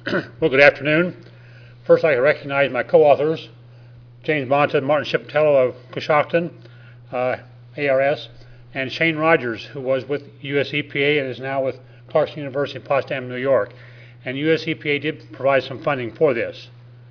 Well, good afternoon. First, I'd like to recognize my co-authors, James Bonta and Martin Shipatello of Coshocton, ARS, and Shane Rogers, who was with US EPA and is now with Clarkson University in Potsdam, New York. And US EPA did provide some funding for this.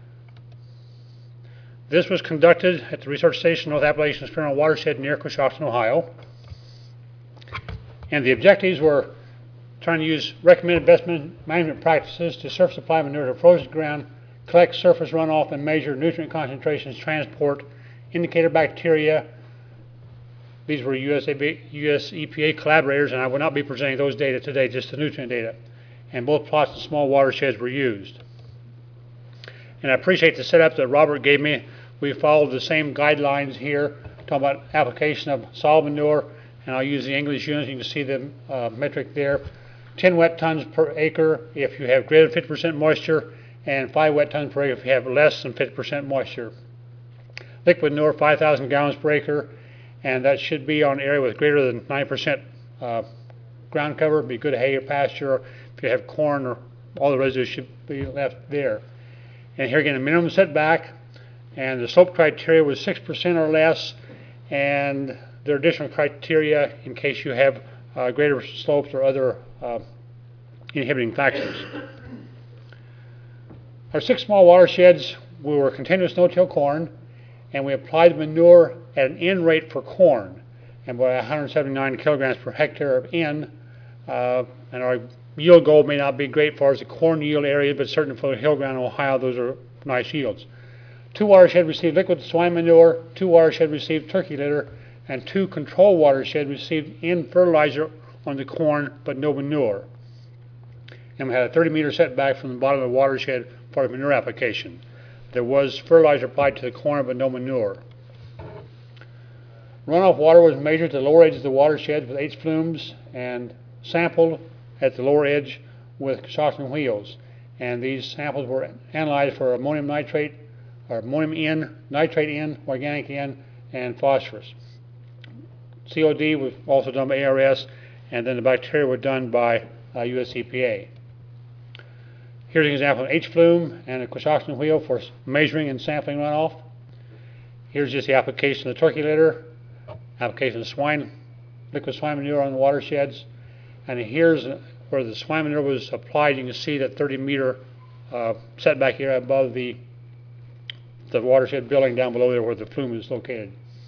This was conducted at the Research Station North Appalachian Experimental Watershed near Coshocton, Ohio. And the objectives were trying to use recommended best management practices to surface supply manure to frozen ground, collect surface runoff, and measure nutrient concentrations, transport, indicator bacteria. These were US EPA collaborators, and I will not be presenting those data today, just the nutrient data. And both plots and small watersheds were used. And I appreciate the setup that Robert gave me. We followed the same guidelines here, talking about application of solid manure, and I'll use the English units. You can see the metric there. 10 wet tons per acre if you have greater than 50% moisture, and 5 wet tons per acre if you have less than 50% moisture. Liquid manure, 5,000 gallons per acre, and that should be on an area with greater than 9% ground cover. It'd be good hay or pasture. If you have corn, or all the residue should be left there. And here again, the minimum setback, and the slope criteria was 6% or less, and there are additional criteria in case you have greater slopes or other inhibiting factors. Our 6 small watersheds, we were continuous no-till corn, and we applied manure at an N rate for corn, and by 179 kilograms per hectare of N. And our yield goal may not be great for the corn yield area, but certainly for the hill ground in Ohio, those are nice yields. 2 watersheds received liquid swine manure, 2 watersheds received turkey litter, and 2 control watersheds received N fertilizer on the corn, but no manure. And we had a 30-meter setback from the bottom of the watershed for the manure application. There was fertilizer applied to the corn, but no manure. Runoff water was measured at the lower edge of the watershed with H flumes and sampled at the lower edge with Coshocton wheels. And these samples were analyzed for ammonium nitrate, or ammonium N, nitrate N, organic N, and phosphorus. COD was also done by ARS, and then the bacteria were done by US EPA. Here's an example of an H flume and a Coshocton wheel for measuring and sampling runoff. Here's just the application of the turkey litter, application of liquid swine manure on the watersheds, and here's where the swine manure was applied. You can see that 30-meter setback here above the watershed building down below there where the flume is located.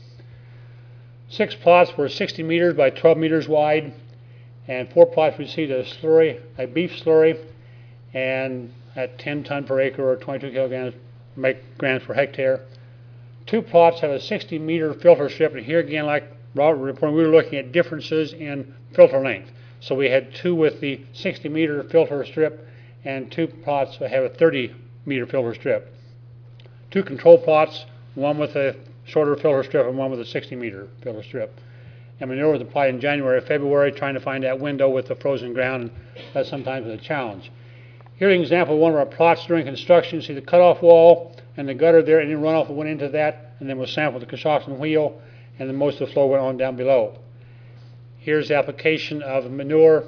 6 plots were 60 meters by 12 meters wide, and 4 plots received a beef slurry, and at 10 ton per acre or 22 kilograms per hectare. 2 plots have a 60-meter filter strip, and here again, like Robert reported, we were looking at differences in filter length. So we had 2 with the 60-meter filter strip, and 2 plots that have a 30-meter filter strip. 2 control plots, 1 with a shorter filter strip and 1 with a 60-meter filter strip. And manure was applied in January or February, trying to find that window with the frozen ground, and that sometimes is a challenge. Here's an example of one of our plots during construction. You see the cutoff wall and the gutter there, and then runoff went into that, and then was sampled with the Coshocton wheel, and then most of the flow went on down below. Here's the application of manure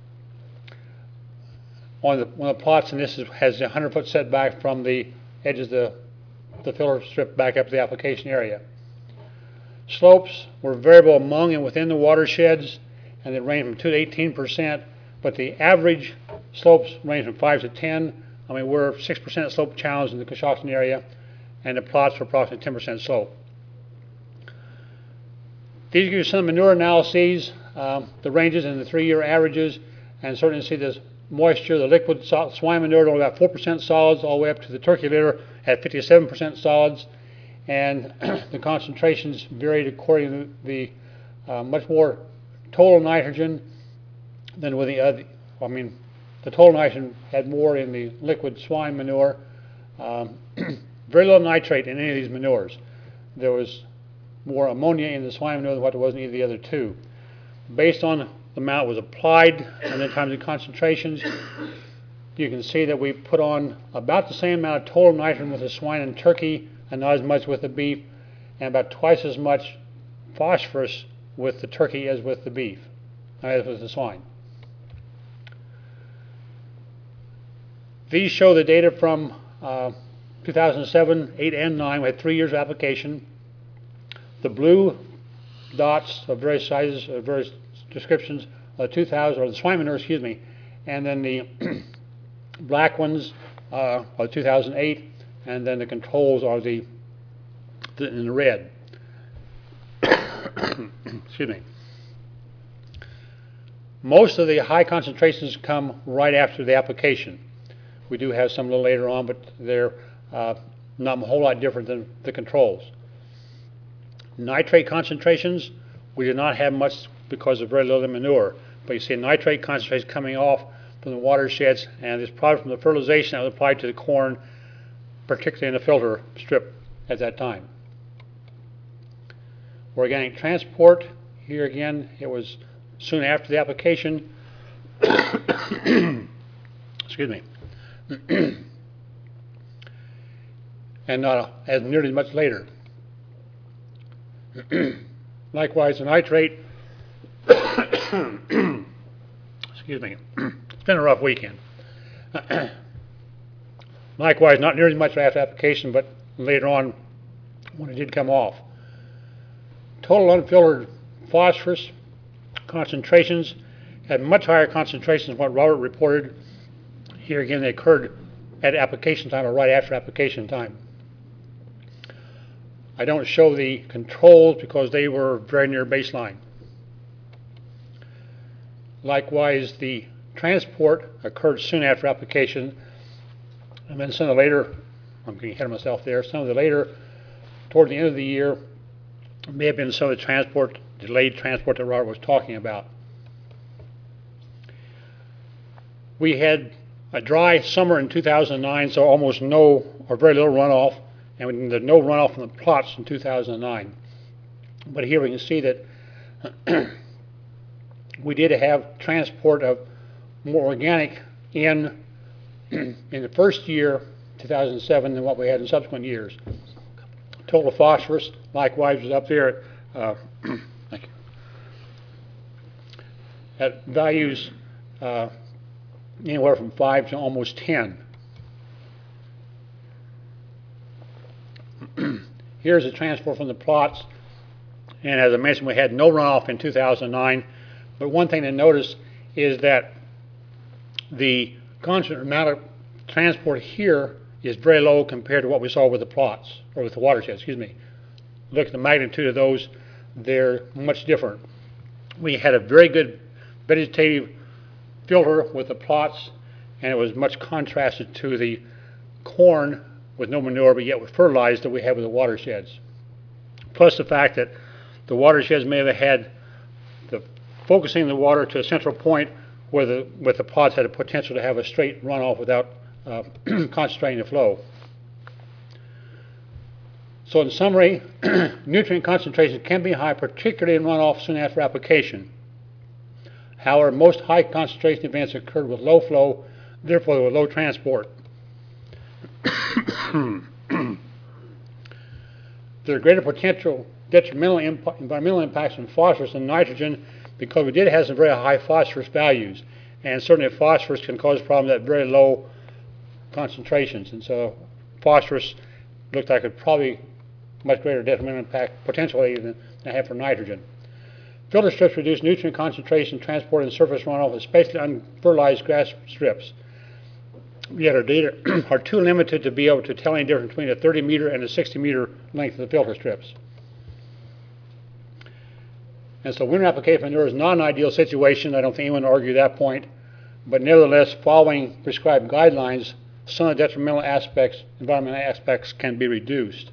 on one of the plots, and this has a 100-foot setback from the edge of the filter strip back up to the application area. Slopes were variable among and within the watersheds, and they range from 2 to 18%, but the average slopes range from 5 to 10. I mean, we're 6% slope challenge in the Coshocton area, and the plots were approximately 10% slope. These give you some manure analyses, the ranges and the 3-year averages, and certainly see this moisture. The liquid swine manure only got 4% solids all the way up to the turkey litter at 57% solids, and the concentrations varied according to the much more total nitrogen than with the other. I mean, the total nitrogen had more in the liquid swine manure. Very little nitrate in any of these manures. There was more ammonia in the swine manure than what there was in either of the other 2. Based on the amount was applied and then times the concentrations, you can see that we put on about the same amount of total nitrogen with the swine and turkey, and not as much with the beef, and about twice as much phosphorus with the turkey as with the beef, as with the swine. These show the data from 2007, 8, and 9. We had 3 years of application. The blue dots of various sizes, various descriptions, are the 2000, or the swine manure, excuse me, and then the black ones are 2008, and then the controls are in the red. Excuse me. Most of the high concentrations come right after the application. We do have some a little later on, but they're not a whole lot different than the controls. Nitrate concentrations, we did not have much because of very little manure. But you see nitrate concentrations coming off from the watersheds, and this product from the fertilization that was applied to the corn, particularly in the filter strip at that time. Organic transport, here again, it was soon after the application. Excuse me. And not as nearly much later. Likewise, the nitrate. Excuse me. It's been a rough weekend. Likewise, not nearly much after application, but later on when it did come off. Total unfiltered phosphorus concentrations had much higher concentrations than what Robert reported. Here again, they occurred at application time or right after application time. I don't show the controls because they were very near baseline. Likewise, the transport occurred soon after application, and then some of the later, I'm getting ahead of myself there, some of the later, toward the end of the year, may have been some of the transport, delayed transport that Robert was talking about. We had a dry summer in 2009, so almost no or very little runoff, and there's no runoff from the plots in 2009. But here we can see that we did have transport of more organic in the first year, 2007, than what we had in subsequent years. Total phosphorus, likewise, was up there at values anywhere from 5 to almost 10. Here's the transport from the plots, and as I mentioned, we had no runoff in 2009. But one thing to notice is that the constant amount of transport here is very low compared to what we saw with the plots, or with the watershed, excuse me. Look at the magnitude of those, they're much different. We had a very good vegetative filter with the plots, and it was much contrasted to the corn with no manure, but yet with fertilized that we had with the watersheds. Plus the fact that the watersheds may have had the focusing the water to a central point where the plots had a potential to have a straight runoff without concentrating the flow. So in summary, nutrient concentration can be high, particularly in runoff soon after application. However, most high concentration events occurred with low flow, therefore with low transport. There are greater potential detrimental environmental impacts from phosphorus and nitrogen because we did have some very high phosphorus values, and certainly phosphorus can cause problems at very low concentrations, and so phosphorus looked like it probably much greater detrimental impact potentially than I have for nitrogen. Filter strips reduce nutrient concentration transported in surface runoff, especially unfertilized grass strips. Yet our data are too limited to be able to tell any difference between a 30-meter and a 60-meter length of the filter strips. And so winter application manure is not an ideal situation. I don't think anyone will argue that point. But nevertheless, following prescribed guidelines, some of the detrimental aspects, environmental aspects, can be reduced.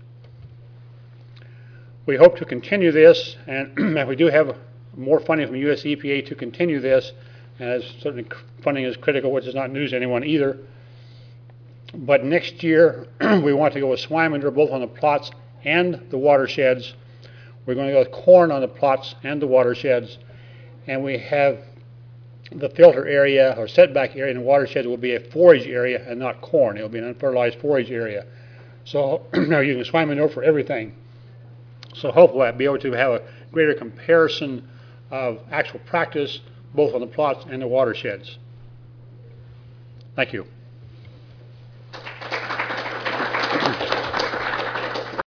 We hope to continue this, and if we do have more funding from US EPA to continue this, as certainly funding is critical, which is not news to anyone either. But next year, we want to go with swine manure both on the plots and the watersheds. We're going to go with corn on the plots and the watersheds. And we have the filter area or setback area in the watersheds will be a forage area and not corn. It will be an unfertilized forage area. So now using swine manure for everything. So hopefully I'll be able to have a greater comparison of actual practice both on the plots and the watersheds. Thank you.